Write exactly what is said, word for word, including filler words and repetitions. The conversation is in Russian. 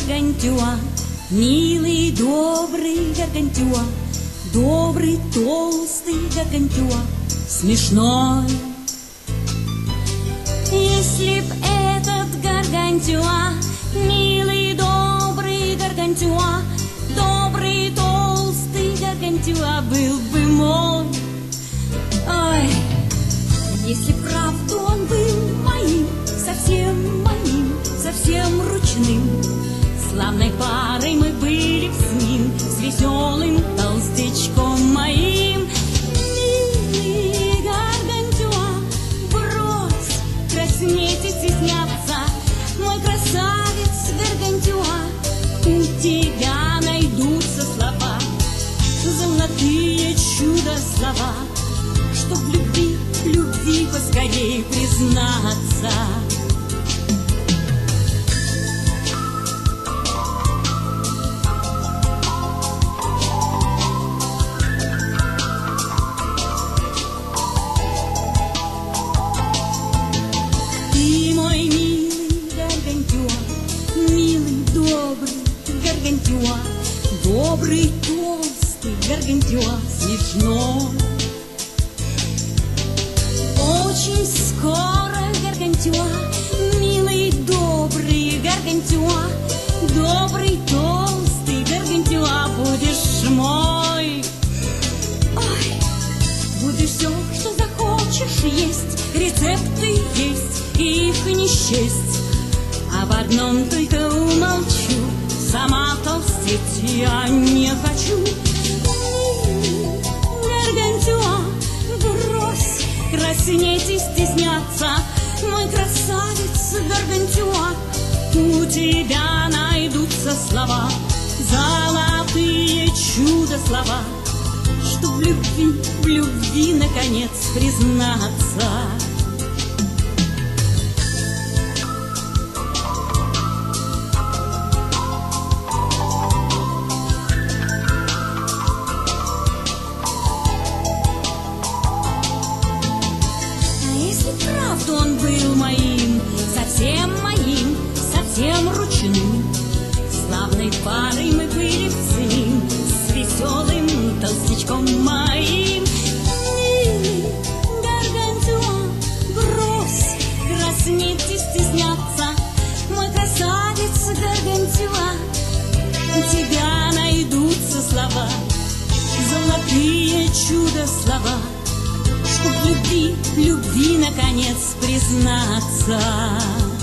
Гаргантюа, милый, добрый Гаргантюа, добрый, толстый Гаргантюа, смешной. Если б этот Гаргантюа, милый, добрый Гаргантюа, добрый, толстый Гаргантюа был бы мой. Ой, если правду он был моим, совсем моим, совсем ручным, славной парой мы были б с ним, с веселым толстячком моим. Милый Гаргантюа, брось краснеть и стесняться, мой красавец Гаргантюа, у тебя найдутся слова, золотые чудо-слова, чтоб в любви, в любви поскорей признаться. Ты мой милый Гаргантюа, милый, добрый Гаргантюа, добрый, толстый Гаргантюа, смешной. Очень скоро, Гаргантюа, милый, добрый Гаргантюа, добрый, толстый Гаргантюа, будешь мой. Ой, будешь все, что захочешь есть, рецепты есть, их не счесть. Об одном только умолчу, сама толстеть я не хочу. Гаргантюа, брось краснеть и стесняться, мой красавец Гаргантюа, у тебя найдутся слова, золотые чудо-слова, чтоб в любви, в любви наконец признаться. Правда, он был моим, совсем моим, совсем ручным, славной парой мы были с ним, с веселым толстячком моим. Милый Гаргантюа, брось краснеть и стесняться, мой красавец Гаргантюа, у тебя найдутся слова, золотые чудо-слова, чтоб в любви, в любви наконец признаться.